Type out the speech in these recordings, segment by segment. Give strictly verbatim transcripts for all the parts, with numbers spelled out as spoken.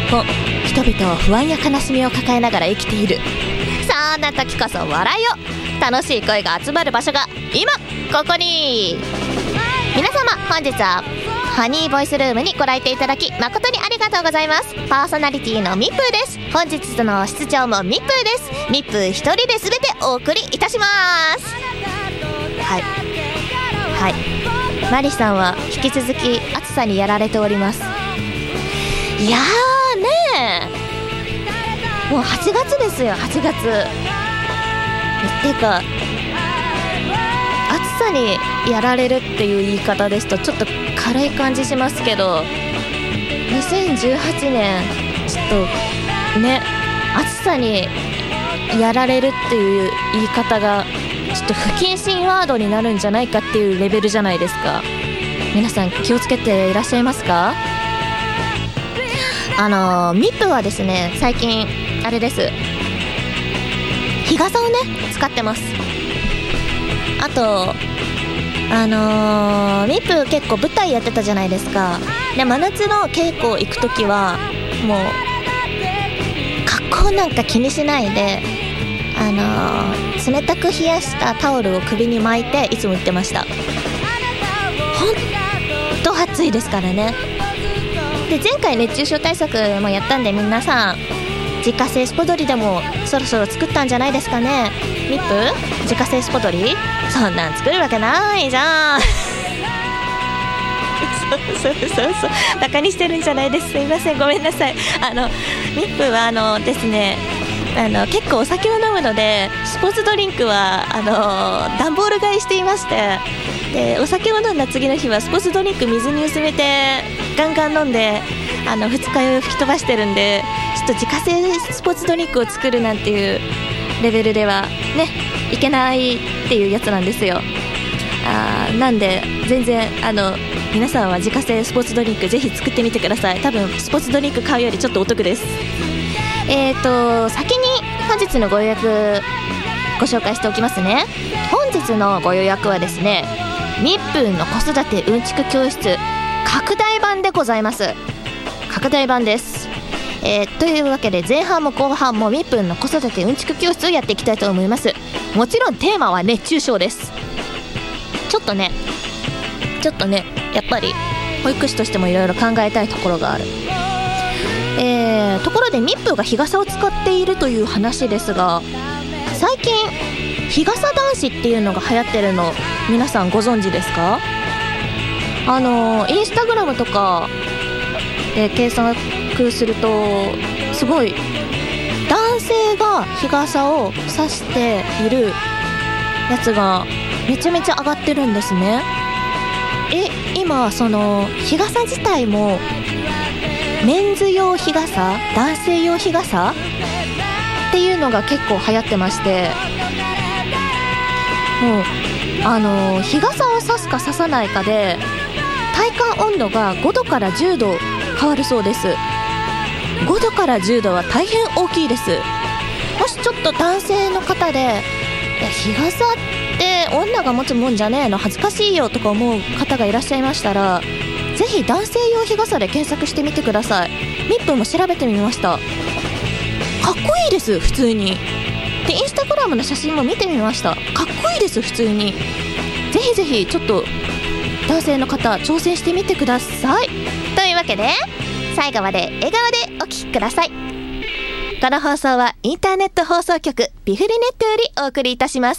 本、人々は不安や悲しみを抱えながら生きている。そんな時こそ笑いを、楽しい声が集まる場所が今ここに。皆様、本日はハニーボイスルームにご来店いただき誠にありがとうございます。パーソナリティのミップーです。本日の室長もミップーです。ミップー一人で全てお送りいたします。はいはい、マリさんは引き続き暑さにやられております。いやーねー、もうはちがつですよ。はちがつっていうか、暑さにやられるっていう言い方ですとちょっと軽い感じしますけど、にせんじゅうはちねんちょっとね、暑さにやられるっていう言い方がちょっと不謹慎ワードになるんじゃないかっていうレベルじゃないですか。皆さん気をつけていらっしゃいますか？あのミップはですね、最近あれです、日傘をね使ってます。あとあのー、ミップ結構舞台やってたじゃないですか。で、真夏の稽古行くときはもう格好なんか気にしないで、あのー、冷たく冷やしたタオルを首に巻いていつも行ってました。ほんと暑いですからね。で、前回熱中症対策もやったんで、皆さん自家製スポドリでもそろそろ作ったんじゃないですかね。ミップ自家製スポドリ、そんなん作るわけないじゃんそうそうそうそう、バカにしてるんじゃないです。すいません、ごめんなさい。あのミップはあのですね、あの結構お酒を飲むので、スポーツドリンクはあの段ボール買いしていまして、でお酒を飲んだ次の日はスポーツドリンク水に薄めてガンガン飲んで、あの二日酔いを吹き飛ばしてるんで、ちょっと自家製スポーツドリンクを作るなんていうレベルではねいけないっていうやつなんですよ。あー、なんで全然あの皆さんは自家製スポーツドリンクぜひ作ってみてください。多分スポーツドリンク買うよりちょっとお得です。えーと先に本日のご予約ご紹介しておきますね。本日のご予約はですね、ミップーの子育てうんちく教室拡大版でございます。拡大版です。えー、というわけで前半も後半もミップーの子育てうんちく教室をやっていきたいと思います。もちろんテーマは熱中症です。ちょっとねちょっとねやっぱり保育士としてもいろいろ考えたいところがある。えー、ところでミップーが日傘を使っているという話ですが、最近日傘男子っていうのが流行ってるの皆さんご存知ですか？あのインスタグラムとかで検索するとすごい男性が日傘を差しているやつがめちゃめちゃ上がってるんですね。え、今その日傘自体もメンズ用日傘、男性用日傘っていうのが結構流行ってまして、もうあの日傘を差すか差さないかで体感温度がごどからじゅうど変わるそうです。ごどからじゅうどは大変大きいです。もしちょっと男性の方で、いや日傘って女が持つもんじゃねえの恥ずかしいよとか思う方がいらっしゃいましたら、ぜひ男性用日傘で検索してみてください。ミップも調べてみました。かっこいいです、普通に。でインスタグラムの写真も見てみました。かっこいいです、普通に。ぜひぜひちょっと男性の方挑戦してみてください。というわけで最後まで笑顔でお聞きください。この放送はインターネット放送局ビフリネットよりお送りいたします。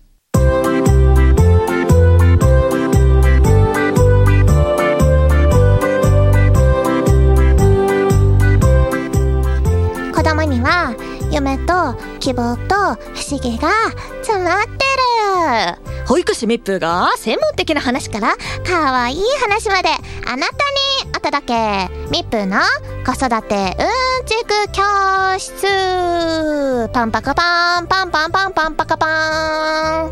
子供には夢と希望と不思議が詰まってる。保育士ミップーが専門的な話からかわいい話まであなたにお届け。ミップーの子育てうんちく教室。パンパカパンパンパンパンパンパカパン。はい、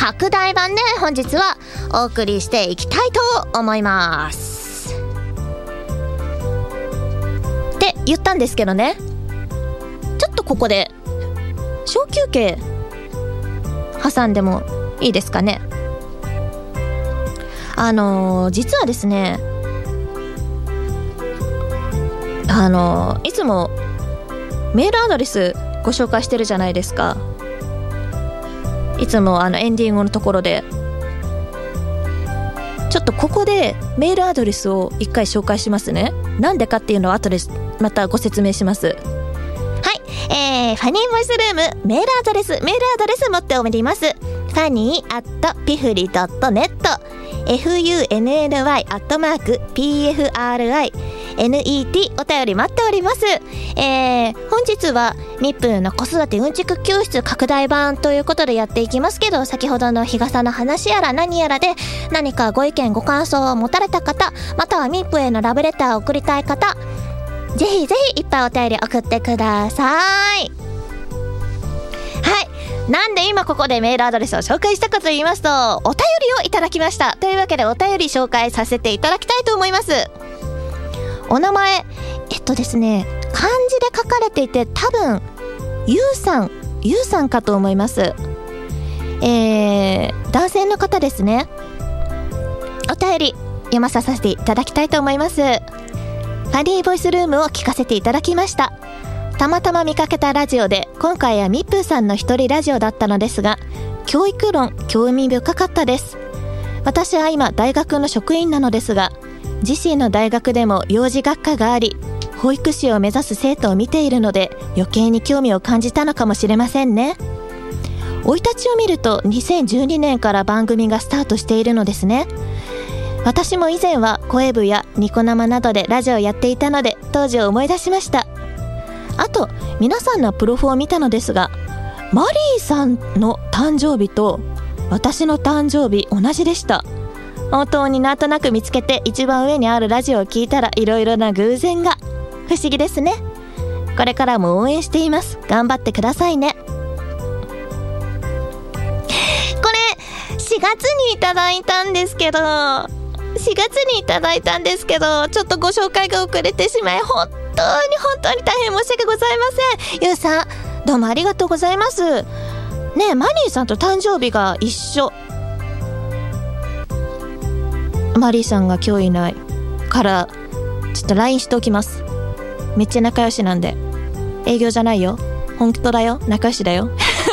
拡大版で本日はお送りしていきたいと思いますって言ったんですけどね、ちょっとここで小休憩挟んでもいいですかね。あのー、実はですね、 あのいつもメールアドレスご紹介してるじゃないですか。いつもあのエンディングのところで。ちょっとここでメールアドレスを一回紹介しますね。なんでかっていうのを後でまたご説明します。はい、えー、ファニーボイスルームメールアドレスメールアドレス持っております。ファニーアットピフリドットネット エフユーエヌエヌワイ アットマーク ピーエフアールアイエヌイーティー お便り待っております。えー、本日はミップーの子育てうんちく教室拡大版ということでやっていきますけど、先ほどの日傘の話やら何やらで何かご意見ご感想を持たれた方、またはミップへのラブレターを送りたい方、ぜひぜひいっぱいお便り送ってください。はい、なんで今ここでメールアドレスを紹介したかと言いますと、お便りをいただきました。というわけでお便り紹介させていただきたいと思います。お名前、えっとですね、漢字で書かれていて、多分ゆうさん、ゆうさんかと思います。えー、男性の方ですね。お便り読まさせていただきたいと思います。ファニーボイスルームを聞かせていただきました。たまたま見かけたラジオで、今回はミップーさんの一人ラジオだったのですが、教育論興味深かったです。私は今大学の職員なのですが、自身の大学でも幼児学科があり、保育士を目指す生徒を見ているので余計に興味を感じたのかもしれませんね。生い立ちを見るとにせんじゅうにねんから番組がスタートしているのですね。私も以前は声部やニコ生などでラジオをやっていたので当時を思い出しました。あと皆さんのプロフを見たのですが、マリーさんの誕生日と私の誕生日同じでした。本当になんとなく見つけて一番上にあるラジオを聞いたらいろいろな偶然が。不思議ですね。これからも応援しています。頑張ってくださいね。これしがつにいただいたんですけどしがつにいただいたんですけどちょっとご紹介が遅れてしまい、本当に本当に大変申し訳ございません。ゆうさんどうもありがとうございますね。えマニーさんと誕生日が一緒。マリーさんが今日いないからちょっと ライン しておきます。めっちゃ仲良しなんで。営業じゃないよ、本当だよ、仲良しだよ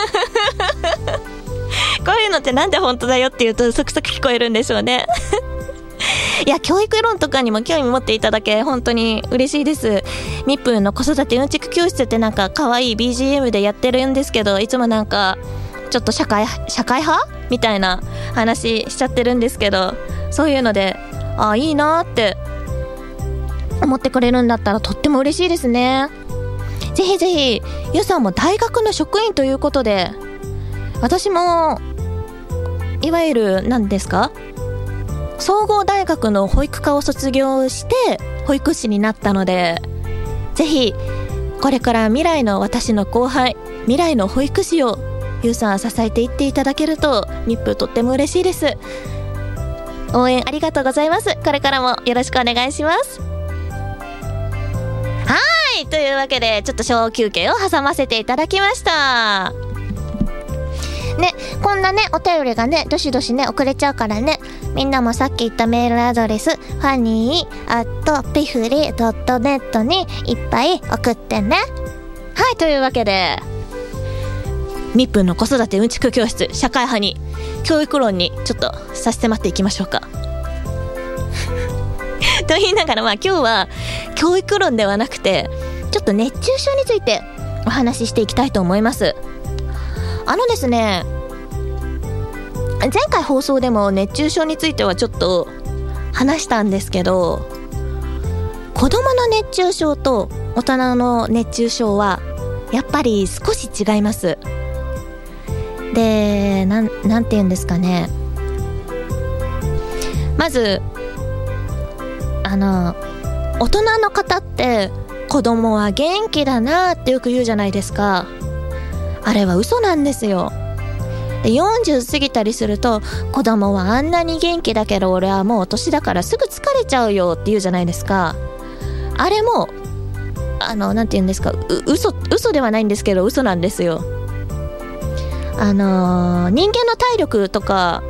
こういうのってなんで本当だよって言うとサクサク聞こえるんでしょうねいや教育論とかにも興味持っていただけ本当に嬉しいです。ミップーの子育てうんちく教室ってなんか可愛い ビージーエム でやってるんですけど、いつもなんかちょっと社会社会派みたいな話しちゃってるんですけど、そういうのでああいいなって思ってくれるんだったらとっても嬉しいですね。ぜひぜひゆうさんも大学の職員ということで、私もいわゆる何ですか、総合大学の保育科を卒業して保育士になったので、ぜひこれから未来の私の後輩、未来の保育士をゆうさん支えていっていただけるとミップとっても嬉しいです。応援ありがとうございます。これからもよろしくお願いします。はい、というわけでちょっと小休憩を挟ませていただきましたね。こんなねお便りがねどしどしね遅れちゃうからね、みんなもさっき言ったメールアドレスファニーアットピフリドットネットにいっぱい送ってね。はい、というわけでミップンの子育てうんちく教室社会派に教育論にちょっと差し迫っていきましょうかと言いながら、まあ今日は教育論ではなくてちょっと熱中症についてお話ししていきたいと思います。あのですね、前回放送でも熱中症についてはちょっと話したんですけど、子供の熱中症と大人の熱中症はやっぱり少し違います。で、なん、なんて言うんですかね、まずあの大人の方って子供は元気だなってよく言うじゃないですか。あれは嘘なんですよ。でよんじゅう過ぎたりすると子供はあんなに元気だけど俺はもう年だからすぐ疲れちゃうよって言うじゃないですか。あれもあのなんて言うんですか、う嘘嘘ではないんですけど嘘なんですよ。あのー、人間の体力とか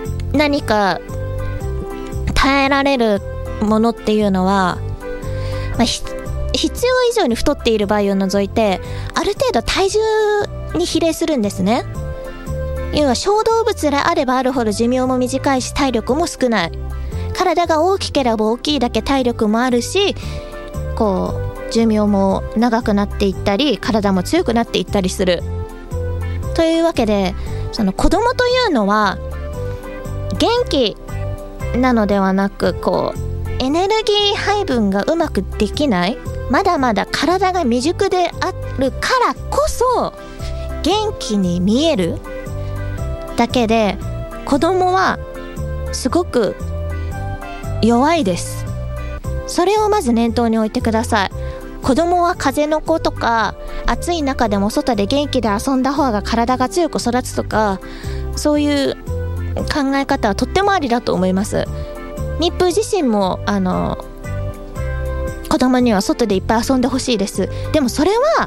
何か耐えられるものっていうのはまあ、必要以上に太っている場合を除いてある程度体重に比例するんですね。要は小動物であればあるほど寿命も短いし体力も少ない。体が大きければ大きいだけ体力もあるし、こう寿命も長くなっていったり体も強くなっていったりするというわけで、その子供というのは元気なのではなく、こうエネルギー配分がうまくできない、まだまだ体が未熟であるからこそ元気に見えるだけで、子供はすごく弱いです。それをまず念頭に置いてください。子供は風の子とか、暑い中でも外で元気で遊んだ方が体が強く育つとか、そういう考え方はとってもありだと思います。日風自身もあの子供には外でいっぱい遊んでほしいです。でもそれは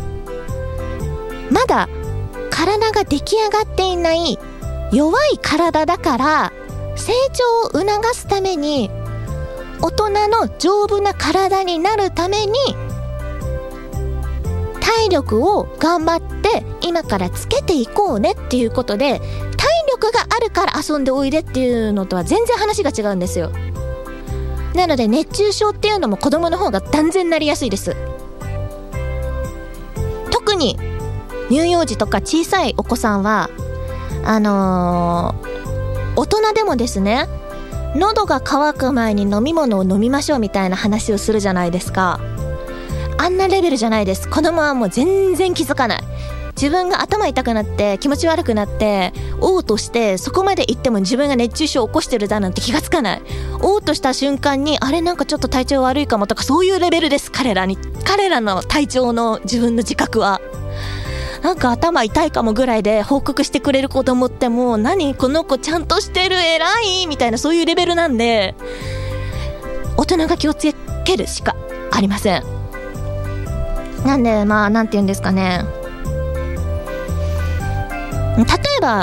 まだ体が出来上がっていない弱い体だから、成長を促すために大人の丈夫な体になるために体力を頑張って今からつけていこうねっていうことで、体力があるから遊んでおいでっていうのとは全然話が違うんですよ。なので熱中症っていうのも子供の方が断然なりやすいです。特に乳幼児とか小さいお子さんはあのー、大人でもですね、喉が渇く前に飲み物を飲みましょうみたいな話をするじゃないですか。あんなレベルじゃないです。子供はもう全然気づかない。自分が頭痛くなって気持ち悪くなって嘔吐して、そこまで行っても自分が熱中症を起こしてるだなんて気がつかない。嘔吐した瞬間にあれなんかちょっと体調悪いかもとか、そういうレベルです。彼らに彼らの体調の自分の自覚はなんか頭痛いかもぐらいで報告してくれる子供って、もう何この子ちゃんとしてる偉いみたいな、そういうレベルなんで、大人が気をつけるしかありません。なんでまあなんて言うんですかね、例えば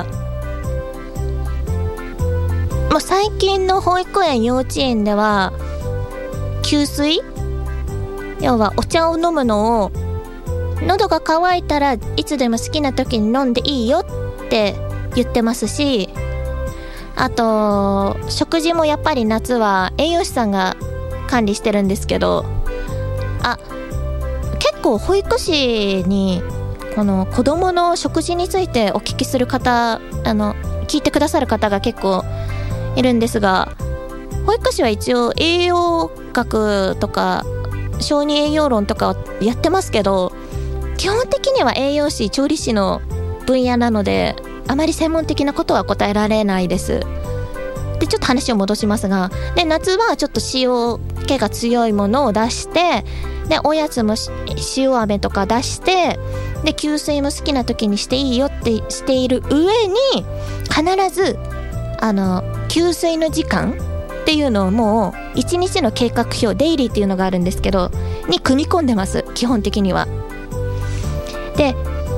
もう最近の保育園幼稚園では給水、要はお茶を飲むのを喉が渇いたらいつでも好きな時に飲んでいいよって言ってますし、あと食事もやっぱり夏は栄養士さんが管理してるんですけど、あ、結構保育士にこの子供の食事についてお聞きする方、あの聞いてくださる方が結構いるんですが、保育士は一応栄養学とか小児栄養論とかをやってますけど、基本的には栄養士調理師の分野なので、あまり専門的なことは答えられないです。でちょっと話を戻しますが、で夏はちょっと塩気が強いものを出して、でおやつも塩飴とか出して、で給水も好きな時にしていいよってしている上に、必ずあの給水の時間っていうのをもういちにちの計画表、デイリーっていうのがあるんですけどに組み込んでます。基本的には。で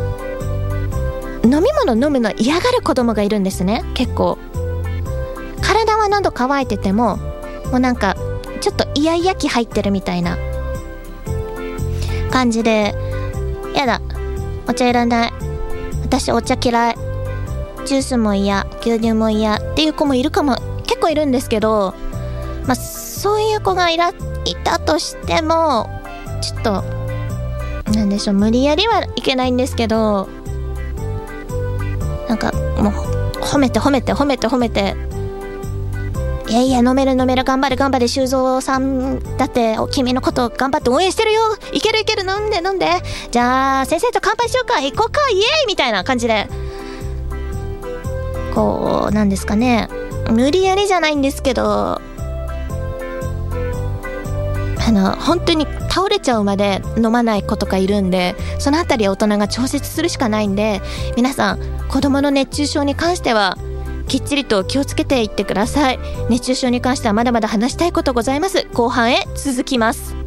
飲み物飲むの嫌がる子供がいるんですね。結構体は喉乾いててももうなんかちょっとイヤイヤ気入ってるみたいな感じで、やだお茶いらない、私お茶嫌い、ジュースも嫌、牛乳も嫌っていう子もいるかも、結構いるんですけど、まあそういう子がいらいたとしてもちょっとなんでしょう、無理やりはいけないんですけど、なんかもう褒めて褒めて褒めて褒めて、いやいや飲める飲める、頑張れ頑張れ、修造さんだって君のこと頑張って応援してるよ、いけるいける、飲んで飲んで、じゃあ先生と乾杯しようか、行こうか、イエーイみたいな感じで、こうなんですかね、無理やりじゃないんですけど、あの本当に倒れちゃうまで飲まない子とかいるんで、そのあたりは大人が調節するしかないんで、皆さん子供の熱中症に関してはきっちりと気をつけていってください。熱中症に関してはまだまだ話したいことございます。後半へ続きます。